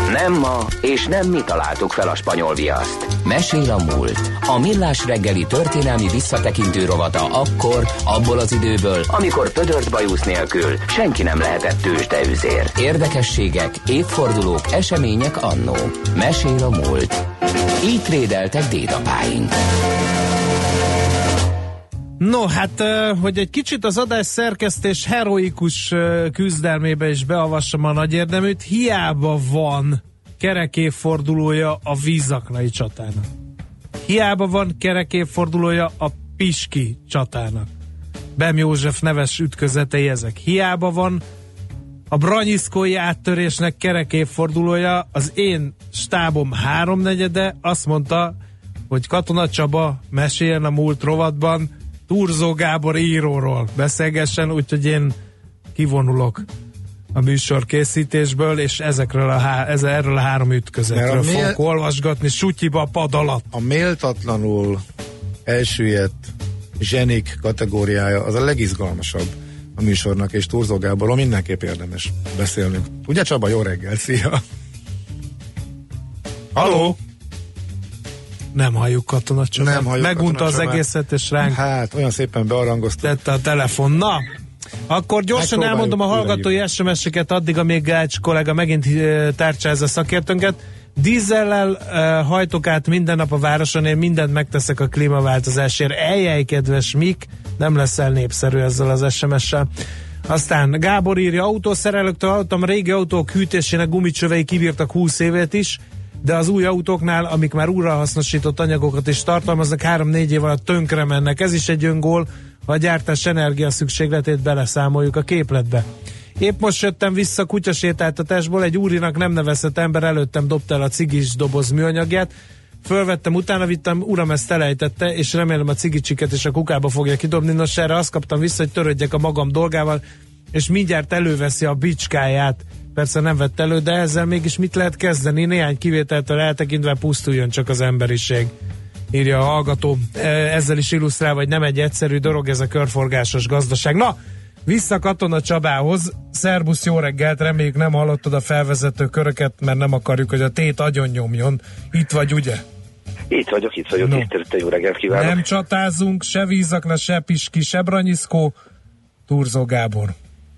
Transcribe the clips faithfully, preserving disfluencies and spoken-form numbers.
Nem ma, és nem mi találtuk fel a spanyol viaszt. Mesél a múlt. A Millás reggeli történelmi visszatekintő rovata akkor, abból az időből, amikor pödört bajusz nélkül senki nem lehetett tőzsdeüzér. Érdekességek, évfordulók, események annó. Mesél a múlt. Így trédeltek dédapáink. No, hát, hogy egy kicsit az adás szerkesztés heroikus küzdelmébe is beavassam a nagy érdeműt, hiába van kerekévfordulója a vízaknai csatának. Hiába van kerekévfordulója a Piski csatának. Bem József neves ütközetei ezek. Hiába van a branyiszkói áttörésnek kerekévfordulója, az én stábom háromnegyede azt mondta, hogy Katona Csaba meséljen a múlt rovatban Thurzó Gábor íróról beszélgessen, úgyhogy én kivonulok a műsor készítésből, és ezekről a há- ez, erről a három ütközetről mél... fogok olvasgatni sutyiba a pad alatt. A méltatlanul elsüllyedt zsenik kategóriája az a legizgalmasabb a műsornak, és Thurzó Gáborról mindenképp érdemes beszélnünk. Ugye Csaba, jó reggel, szia! Halló! Nem halljuk Katona Csabát. Nem halljuk. Megunta az Csabát. Egészet, és ránk hát olyan szépen bearangozta. Tette a telefon. Na, akkor gyorsan elmondom a hallgatói es em es-eket addig, amíg Gács kollega megint tárcsázza szakértőnket. Dízellel uh, hajtok át minden nap a városon, én mindent megteszek a klímaváltozásért. Eljej, kedves Mik, nem leszel népszerű ezzel az es em es-sel. Aztán Gábor írja, autószerelőktől hallottam, régi autók hűtésének gumicsövei kibírtak húsz évet is, de az új autóknál, amik már újrahasznosított anyagokat is tartalmaznak, három-négy év alatt tönkre mennek. Ez is egy öngól, ha a gyártás energia szükségletét beleszámoljuk a képletbe. Épp most jöttem vissza kutyasétáltatásból, egy úrinak nem nevezett ember előttem dobta el a cigis doboz műanyagját, fölvettem, utána vittem, uram ezt elejtette, és remélem a cigicsiket és a kukába fogja kidobni. Nos, erre azt kaptam vissza, hogy törődjek a magam dolgával, és mindjárt előveszi a bicskáját. Persze nem vett elő, de ezzel mégis mit lehet kezdeni? Néhány kivételtől eltekintve pusztuljon csak az emberiség, írja a hallgató. Ezzel is illusztrál, hogy nem egy egyszerű dolog ez a körforgásos gazdaság. Na, vissza Katona Csabához. Szerbusz, jó reggelt, reméljük nem hallottad a felvezető köröket, mert nem akarjuk, hogy a tét agyon nyomjon. Itt vagy, ugye? Itt vagyok, itt vagyok, no. Tisztelettel jó reggelt kívánok. Nem csatázunk, se Vízakna, se Piski, se Branyiszkó. Thurzó Gábor.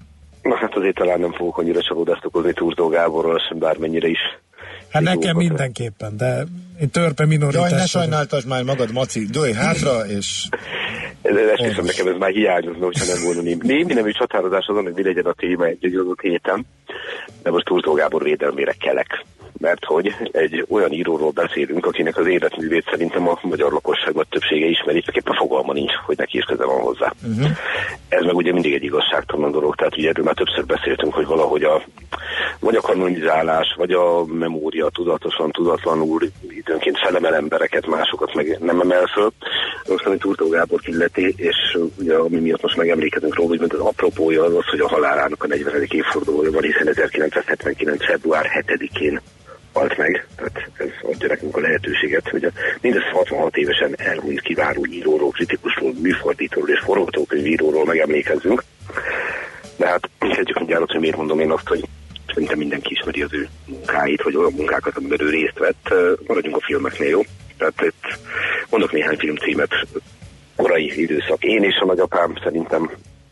Na hát azért talán nem fogok annyira csalódást okozni Thurzó Gáborról, sem bármennyire is. Hát nekem mindenképpen, de egy törpe minoritás. Jaj, ne sajnáltasd már magad, Maci, dőj hátra, és... Esküszöm, nekem ez már hiányozna, hogyha nem volna némi. Némi nemű csatározás azon, hogy mi legyen a téma egy adott héten, de most Thurzó Gábor védelmére kelek. Mert hogy egy olyan íróról beszélünk, akinek az életművét szerintem a magyar lakosságban többsége ismeri, csak éppen fogalma nincs, hogy neki is köze van hozzá. Uh-huh. Ez meg ugye mindig egy igazságtalan dolog, tehát ugye erről már többször beszéltünk, hogy valahogy a, vagy a kanonizálás, vagy a memória tudatosan, tudatlanul időnként felemel embereket, másokat meg nem emel föl. Most, amit Thurzó Gábor illeti, és ugye ami miatt most megemlékezünk róla, hogy az apropója az az, hogy a halálának a negyvenedik évfordulója van, hiszen ezerkilencszázhetvenkilenc február hetedikén halt meg, tehát ez adja nekünk a lehetőséget, hogy a mindössze hatvanhat évesen elhunyt kiváló íróról, kritikusról, műfordítóról és forgatókönyvíróról megemlékezzünk. De hát kezdjük mindjárt, hogy miért mondom én azt, hogy szerintem mindenki ismeri az ő munkáit, vagy olyan munkákat, amiben ő részt vett. Maradjunk a filmeknél, jó? Tehát itt mondok néhány filmcímet. Korai időszak. Én és a nagyapám szerintem,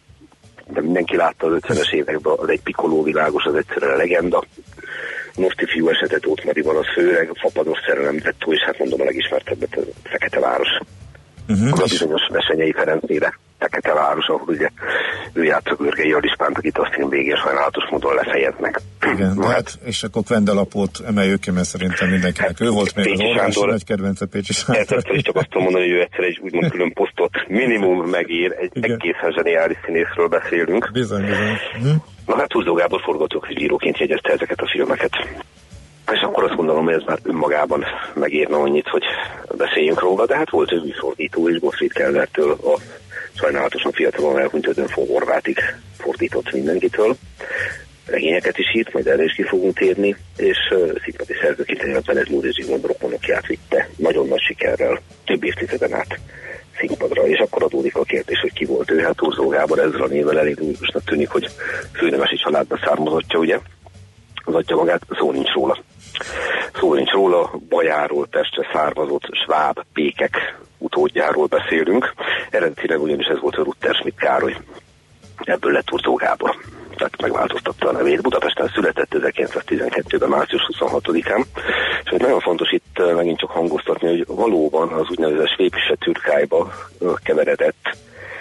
de mindenki látta az ötvenes években, az Egy Pikoló világos, az egyszerűen a legenda. Nosti fiú esetet Óth Mariban, az főleg, a Fapados szerelem tettó, és hát mondom a legismertebbet, a Fekete Város. Uh-huh. Az a bizonyos Vesenyei Ferencére, Fekete Város, ahol ugye ő játszott Görgei Alispánt, akit azt film végén sajnálatos módon lefejeznek. Igen, hát, és akkor Kvendelapót emeljük ki, mert szerintem mindenkinek hát, ő volt még az óriási nagy kedvence Pécsi Sándor. Ezt csak azt mondani, hogy ő egyszer egy úgymond külön posztot minimum megír, egy igen. Egészen zseniális színészről beszélünk. Bizony, bizony. Hm? Na hát Thurzó Gábor forgatókönyvíróként jegyezte ezeket a filmeket. És akkor azt gondolom, hogy ez már önmagában megérne annyit, hogy beszéljünk róla, de hát volt ő műfordító, és Gottfried Kellnertől a sajnálatosan fiatalon elhunyt Ödön von Horváthig fordított mindenkitől. Regényeket is írt, majd erre is ki fogunk térni, és uh, színpadi szerzőként a Benez Móri Zsigmond rokonokját vitte nagyon nagy sikerrel több évtizeden át színpadra, és akkor adódik a kérdés, hogy ki volt ő. Hát Thurzó Gábor ezzel a névvel elég újusnak tűnik, hogy főnemesi családba származottja, ugye? az adja magát, szó nincs róla. Szó nincs róla, Bajáról Pestre származott sváb pékek utódjáról beszélünk. Eredetileg ugyanis ez volt a Rutter Schmidt Károly. Ebből lett Thurzó Gábor. Tehát megváltoztatta a nevét. Budapesten született ezerkilencszáztizenkettőben, március huszonhatodikán. És nagyon fontos itt megint csak hangoztatni, hogy valóban az úgynevezett Schwäbische Türkeibe keveredett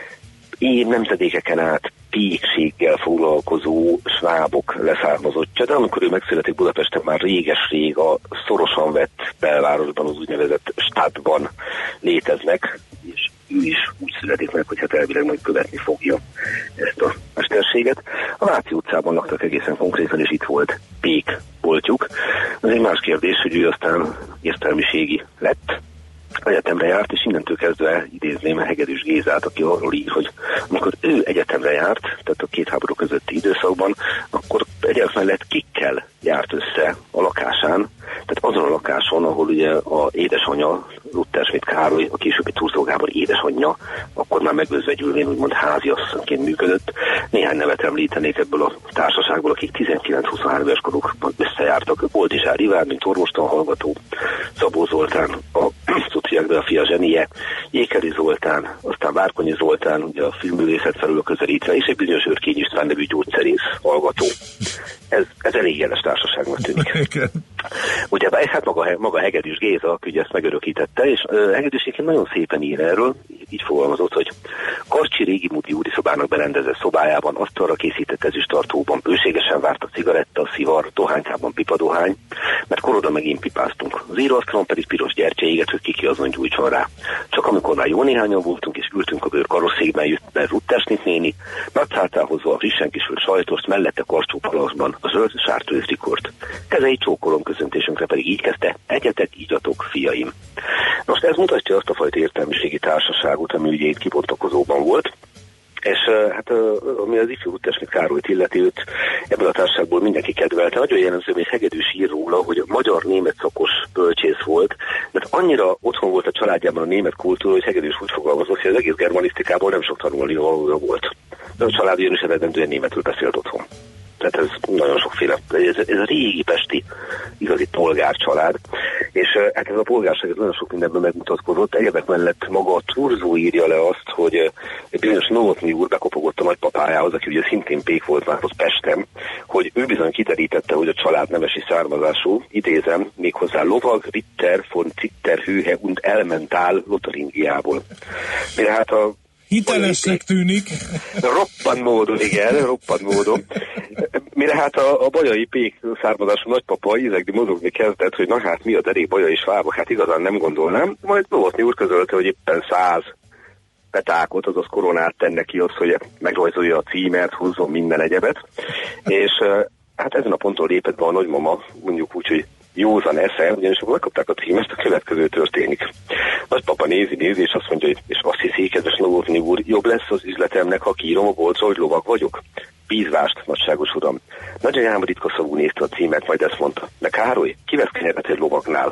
én nemzedékeken át pékséggel foglalkozó svábok leszármazottja, de amikor ő megszületik Budapesten, már réges-rég a szorosan vett belvárosban, az úgynevezett stadtban léteznek, és ő is úgy születik meg, hogy hát elvileg majd követni fogja ezt a mesterséget. A Váci utcában laktak egészen konkrétan, és itt volt pék boltjuk. Az egy más kérdés, hogy ő aztán értelmiségi lett, egyetemre járt, és innentől kezdve idézném Hegedűs Gézát, aki arról ír, hogy amikor ő egyetemre járt, tehát a két háború közötti időszakban, akkor egyáltalán mellett kikkel járt össze a lakásán, tehát azon a lakáson, ahol ugye a édesanyja, Rutter Schmidt Károly, a későbbi Thurzó Gábor édesanyja, akkor már megözvegyülvén úgymond háziasszonyként működött. Néhány nevet említenék ebből a társaságból, akik tizenkilenc-huszonhárom éves korukban összejártak. Boldizsár Iván, mint orvostan hallgató, Szabó Zoltán, a szociálgeografia zsenie, Jékeli Zoltán, aztán Várkonyi Zoltán, ugye a filmművészet felül közelítve, és egy bizonyos Őrkény István nevű gyógyszerész hallgató. Ez, ez elég jeles társaságnak tűnik. Ugye, hát maga, maga Hegedűs Géza, aki ugye ezt megörökítette, és uh, Hegedűs nagyon szépen ír erről, így fogalmazott, hogy Karcsi régi múdi úriszobának berendezett szobájában asztalra készített ezüsttartóban bőségesen várt a cigaretta, a szivar, dohánykában pipadohány, mert koroda megint pipáztunk. Az íróasztalon pedig piros gyertya éget, hogy kiki azon gyújtson rá. Csak amikor már jó néhányan voltunk, és ültünk a bőr karosszékben, jött be Rutter Schmidt néni, nagyszáltán hozva a frissen kisült sajtost, mellette karcsú palaszban a zöld sártőzrikort. Kezei csókolom köszöntésünkre pedig így kezdte: egyetek, ígyatok, fiaim. Most ez mutatja azt a fajta értelmiségi társaságot, ami ugye itt kibontakozóban volt, és hát ami az ifjú Rutter Schmidt Károlyt illeti, őt ebből a társaságból mindenki kedvelte. Nagyon jellemző, még Hegedűs ír róla, hogy magyar-német szakos bölcsész volt, mert annyira otthon volt a családjában a német kultúra, hogy Hegedűs úgy fogalmazott, hogy az egész germanisztikából nem sok tanulni valója volt. De a család ugyanis eredendően németül beszélt otthon. Tehát ez nagyon sokféle. Ez, ez a régi pesti igazi polgárcsalád, és hát ez a polgárság ez nagyon sok mindenben megmutatkozott. Egyebek mellett maga a Thurzó írja le azt, hogy egy bizonyos Novotny úr bekopogott a nagypapájához, aki ugye szintén pék volt már ott Pesten, hogy ő bizony kiterítette, hogy a család nemesi származású, idézem, méghozzá lovag, Ritter, von Zitterhöhe und Elmental Lotharingiából. Mire hát a hitelesnek tűnik. Roppant módon, igen, roppant módon. Mire hát a, a bajai pék származású nagypapa ízegni mozogni kezdett, hogy na hát mi a derék bajai svábok, hát igazán nem gondolnám. Majd Novotny úr közölte, hogy éppen száz petákot, azaz koronát tenne ki az, hogy megrajzolja a címet, hozzon minden egyebet. És hát ezen a ponton lépett be a nagymama, mondjuk úgy, hogy józan esze, ugyanis akkor megkapták a címest, a következő történik. Nagypapa nézi, nézi, és azt mondja, hogy és azt hiszi, kedves Novotny úr, jobb lesz az üzletemnek, ha kiírom a bolcra, hogy lovag vagyok. Bízvást, nagyságos uram. Nagyanyám ritka szavú nézte a címet, majd ezt mondta: de Károly, kivesz kenyeret egy lovagnál?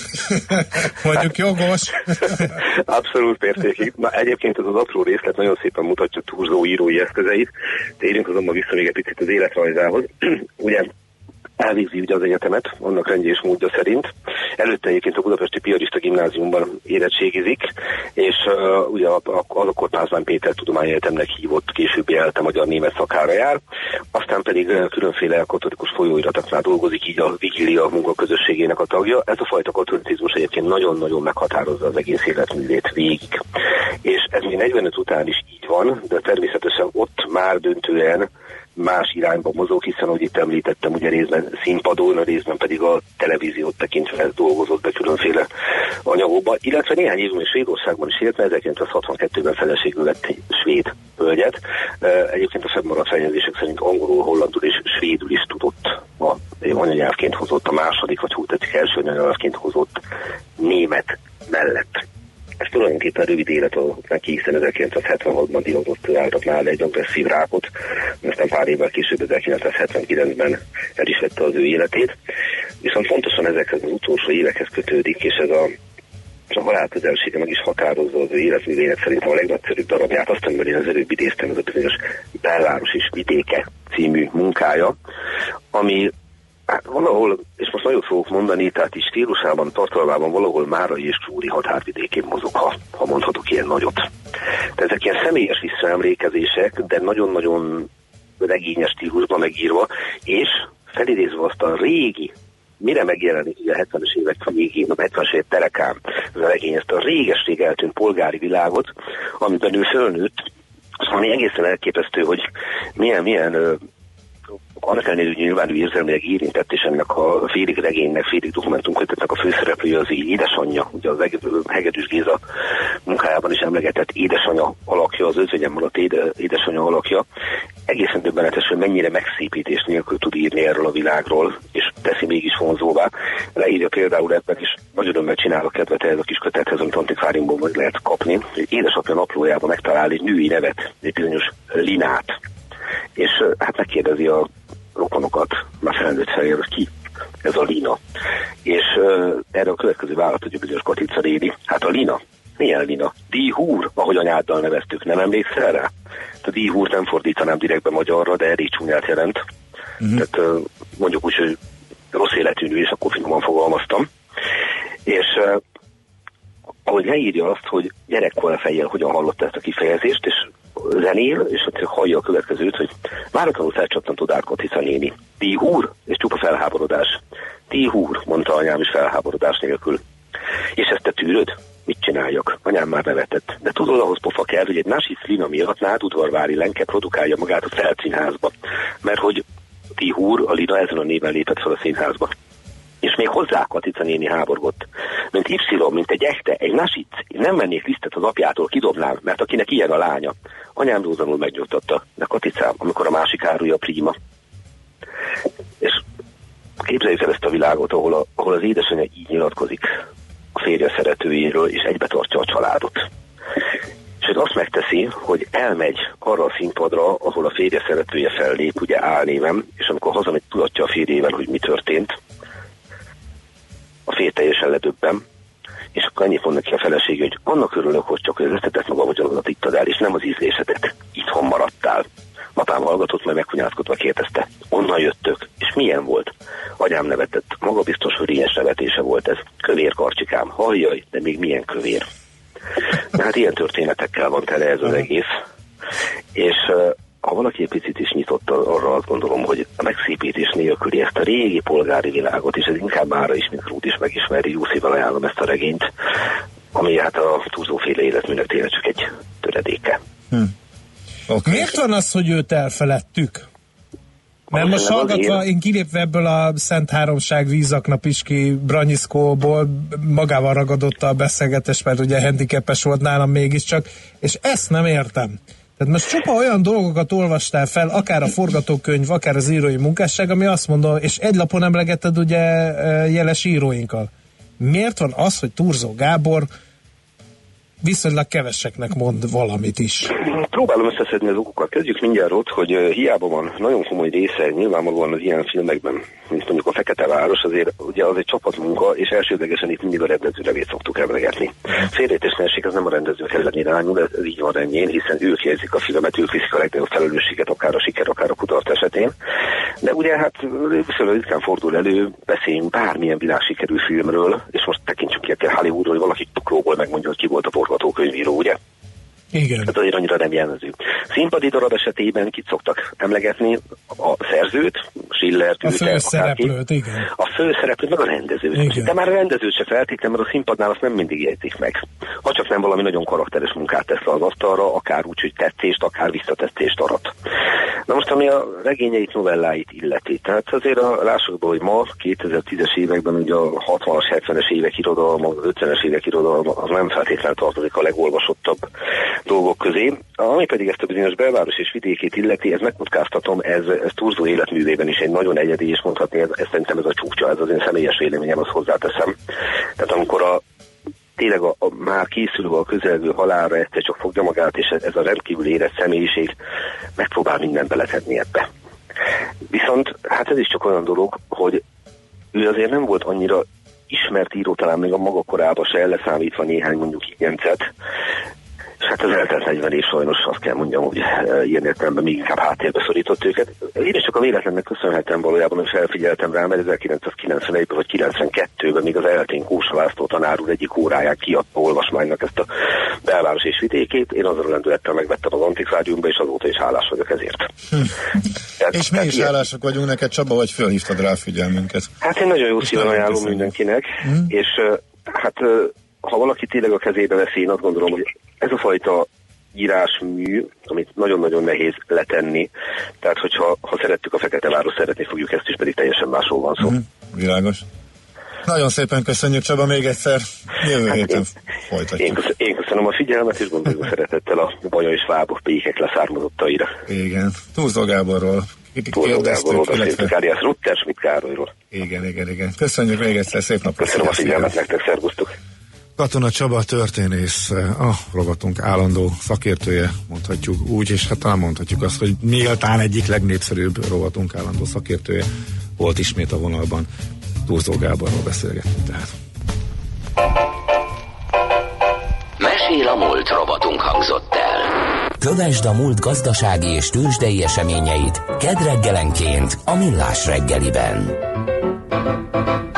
Mondjuk jogos. Abszolút mértékig. Na, egyébként ez az apró részlet nagyon szépen mutatja Thurzó írói eszközeit. Térjünk azonban vissza még egy picit az életrajzához. Ugye elvégzi ugye az egyetemet, annak rendje és módja szerint. Előtte egyébként a Budapesti Piarista Gimnáziumban érettségizik, és uh, ugye az akkor Pázmány Péter Tudományegyetemnek hívott későbbi elte magyar-német szakára jár, aztán pedig uh, különféle katolikus folyóiratoknál dolgozik, így a Vigilia munkaközösségének a tagja. Ez a fajta katolicizmus egyébként nagyon-nagyon meghatározza az egész életművét végig. És ez még negyvenöt után is így van, de természetesen ott már döntően más irányba mozog, hiszen, ahogy itt említettem, ugye részben színpadon, a részben pedig a televíziót tekintve dolgozott be különféle anyagokba, illetve néhány évben Svédországban is élt, mert ezerkilencszázhatvankettőben feleségül lett egy svéd hölgyet. Egyébként a fennmaradt feljegyzések szerint angolul, hollandul és svédül is tudott, a anyanyelvként hozott a második, vagy úgy tetszik első anyanyelvként hozott német mellett. Ez tulajdonképpen rövid élet a neki, hiszen ezerkilencszázhetvenhatban diagnosztizáltak álltak nála egy agresszív rákot, aztán pár évvel később ezerkilencszázhetvenkilencben el is vette az ő életét. Viszont pontosan ezekhez az utolsó évekhez kötődik, és ez a, a halál közelsége meg is határozza az ő életművének szerintem a legnagyszerűbb darabját, azt, amiben én az előbb idéztem, ez a bizonyos Belváros és vidéke című munkája, ami Hát valahol, és most nagyot fogok mondani, tehát is stílusában, tartalmában valahol Márai és Csúri határvidékén mozog, ha, ha mondhatok ilyen nagyot. Tehát ezek ilyen személyes visszaemlékezések, de nagyon-nagyon regényes stílusban megírva, és felidézve azt a régi, mire megjelenik ugye a hetvenes évek végén, a hetvenes évek terekán, ez a regény, ezt a régesség eltűnt polgári világot, amiben ő fölnőtt, az valami egészen elképesztő, hogy milyen, milyen annak ellenére, hogy nyilván ő érzelmileg érintett, és ennek a félig regénynek, félig dokumentumkötetnek a főszereplője az így édesanyja, ugye az Hegedűs Géza munkájában is emlegetett édesanyja alakja, az özvegyem maradt éde, édesanyja alakja. Egészen döbbenetes, hogy mennyire megszépítés nélkül tud írni erről a világról, és teszi mégis vonzóvá. Leírja például ebben is, nagy örömmel csinálok kedvet ehhez a kis kötethez, amit antikváriumból meg lehet kapni, hogy édesapja naplójában megtalál egy női nevet, egy bizonyos Linát. És hát megkérdezi a rokonokat, már felnőtt fejjel, hogy ki ez a Lina. És uh, erre a következő választ tudjuk bizonyos Katica néni. Hát a Lina. Milyen Lina? Díhúr, ahogy anyáddal neveztük. Nem emlékszel rá? A díhúrt nem fordítanám direktbe magyarra, de elég csúnyát jelent. Uh-huh. Tehát uh, mondjuk úgy, hogy rossz életű nő, és akkor finoman fogalmaztam. És uh, ahogy leírja azt, hogy gyerekkora fejjel hogyan hallotta ezt a kifejezést, és zenél, és ott hallja a következőt, hogy váratlanul felcsattant odát Katica néni. Díhúr, és csupa felháborodás. Díhúr, mondta anyám is felháborodás nélkül. És ezt te tűröd? Mit csináljak? Anyám már nevetett. De tudod, ahhoz pofa kell, hogy egy Nasic Lina miatt Nádudvarvári Lenke produkálja magát a Felszínházba. Mert hogy Díhúr, a Lina ezen a néven lépett fel a színházba. És még hozzá Katica néni háborgott. Mint Y, mint egy echte, egy Nasic, én nem mennék lisztet az apjától, kidobnám, mert akinek ilyen a lánya. Anyám józanul megnyugtatta, de Katicám, amikor a másik árulja a príma. És képzeljük el ezt a világot, ahol, a, ahol az édesanyja így nyilatkozik a férje szeretőjéről, és egybe tartja a családot. És hogy azt megteszi, hogy elmegy arra a színpadra, ahol a férje szeretője fellép, ugye álnévem, és amikor hazamegy, tudatja a férjével, hogy mi történt, a férj teljesen ledöbben, és akkor annyit mond neki a feleség, hogy annak örülök, hogy csak az összetett maga vagyonodat ittad el, és nem az ízlésedet. Itthon maradtál. Apám hallgatott, majd megkunyázkodva kérdezte. Onnan jöttök, és milyen volt? Anyám nevetett. Maga biztos, hogy rényes nevetése volt ez. Kövér karcsikám. Halljaj, de még milyen kövér. De hát ilyen történetekkel van tele ez az egész. És ha valaki egy picit is nyitott arra, azt gondolom, hogy a megszépítés nélküli ezt a régi polgári világot, és ez inkább mára is, mint Rút is megismeri, jó szívvel ajánlom ezt a regényt, ami hát a túlzóféle életműnek tényleg csak egy töredéke. Hm. Okay. Miért van az, hogy őt elfeledtük? Mert most hallgatva, én kilépve ebből a Szent Háromság vízakna Piski Branyiszkóból magával ragadotta a beszélgetés, mert ugye handicapes volt nálam mégiscsak, és ezt nem értem. Tehát most csupa olyan dolgokat olvastál fel, akár a forgatókönyv, akár az írói munkásság, ami azt mondom, és egy lapon emlegeted ugye jeles íróinkkal. Miért van az, hogy Thurzó Gábor viszonylag keveseknek mond valamit is? Próbálom összeszedni az okokat. Kezdjük mindjárt ott, hogy hiába van nagyon komoly része nyilvánvalóan az ilyen filmekben, mint mondjuk a Fekete Város, azért ugye az egy csapatmunka, és elsődlegesen itt mindig a rendező nevét szoktuk emlegetni. Félrejtésnesség az nem a rendezők ellen irányul, ez így van rendjén, hiszen ők jelzik a filmet, ők viszik a legnagyobb felelősséget, akár a siker, akár a kudarc esetén. De ugye hát viszonylag ritkán fordul elő, beszéljünk bármilyen világsikerű filmről, és most tekintsük ki akár Hollywoodról, hogy valaki tuklóból megmondja, hogy ki volt a forgatókönyvíró, ugye? Igen. Ez azért annyira nem jellemző. Színpadi darab esetében kit szoktak emlegetni? A szerzőt, Schillert, a főszereplőt, igen. A főszereplőt, meg a rendezőt. Igen. De már a rendezőt se feltétlenül, mert a színpadnál azt nem mindig jegyzik meg. Ha csak nem valami nagyon karakteres munkát tesz le az asztalra, akár úgy, hogy tetszést, akár visszatetszést arat. Na most, ami a regényeit, novelláit illeti. Tehát azért a, lássuk be, hogy ma, kétezer-tízes években ugye a hatvanas, hetvenes évek irodalma, ötvenes évek irodalma, az nem feltétlenül tartozik a legolvasottabb dolgok közé. Ami pedig ezt a bizonyos belváros és vidékét illeti, ez megkockáztatom, ez, ez Thurzó életművében is egy nagyon egyedi, és mondhatni, ez, ez szerintem ez a csúcsa, ez az én személyes véleményem, azt hozzáteszem. Tehát amikor a tényleg a, a már készülő a közelgő halálra egyszer csak fogja magát, és ez a rendkívül érett személyiség megpróbál mindent beletenni ebbe. Viszont hát ez is csak olyan dolog, hogy ő azért nem volt annyira ismert író, talán még a maga korában se, leszámítva néhány mondjuk ilyencet, Hát az eltelt negyven év sajnos azt kell mondjam, hogy ilyen értelemben még inkább háttérbe szorított őket. Én is csak a véletlennek köszönhetem valójában, hogy felfigyeltem rá, mert ezerkilencszázkilencvenegyben vagy kilencvenkettőben még az eltén Kósa László tanár úr egyik óráján kiadta olvasmánynak ezt a belváros és vidékét. Én azzal lendülettel megvettem az Antikváriumba, és azóta is hálás vagyok ezért. Hm. Tehát, és mi is hálások vagyunk neked, Csaba, hogy fölhívtad rá a figyelmünket. Hát én nagyon jó szíven ajánlom mindenkinek, hm. és hát ha valaki tényleg a kezébe veszi, én azt gondolom, hogy ez a fajta írásmű, amit nagyon-nagyon nehéz letenni, tehát hogyha ha szerettük a Fekete Város, szeretni fogjuk ezt is, pedig teljesen másról van szó. Mm, világos. Nagyon szépen köszönjük, Csaba, még egyszer. Jövő hát héten én, folytatjuk. Én, köszön, én köszönöm a figyelmet, és gondolom szeretettel a Baja és Vábor pékek leszármazottaira. Igen. Túlzó Gáborról Túlzó Gáborról, illetve Káriász Rutter, Schmidt Károlyról. Igen, igen, igen. Köszönjük még egyszer, szép napot. Köszönöm a figyelmet nektek, szervusztok. Katona Csaba történész, a rovatunk állandó szakértője, mondhatjuk úgy, és hát talán mondhatjuk azt, hogy méltán egyik legnépszerűbb rovatunk állandó szakértője volt ismét a vonalban. Túlzó Gáborról beszélgettünk tehát. Mesél a múlt rovatunk hangzott el. Kövesd a múlt gazdasági és tőzsdei eseményeit kedd reggelenként a Millás reggeliben.